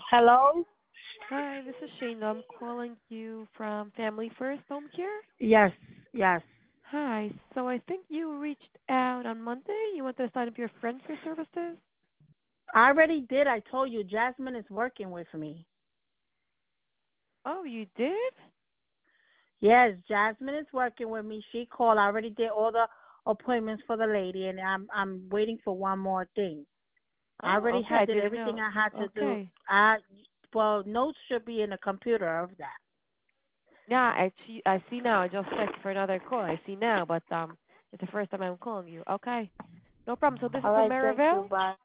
Hello? Hi, this is Shane. I'm calling you from Family First Home Care. Yes, yes. Hi. So I think you reached out on Monday. You want to sign up your friend for services? I already did. I told you Jasmine is working with me. Oh, you did? Yes, Jasmine is working with me. She called. I already did all the appointments for the lady, and I'm waiting for one more thing. I Oh, already okay. had I did didn't everything know. I had to do. Okay. I well, notes should be in the computer of that. Yeah, I see now. I just checked for another call. I see now, but it's the first time I'm calling you. Okay. No problem. So this is All for right, thank Marivel? you. Bye.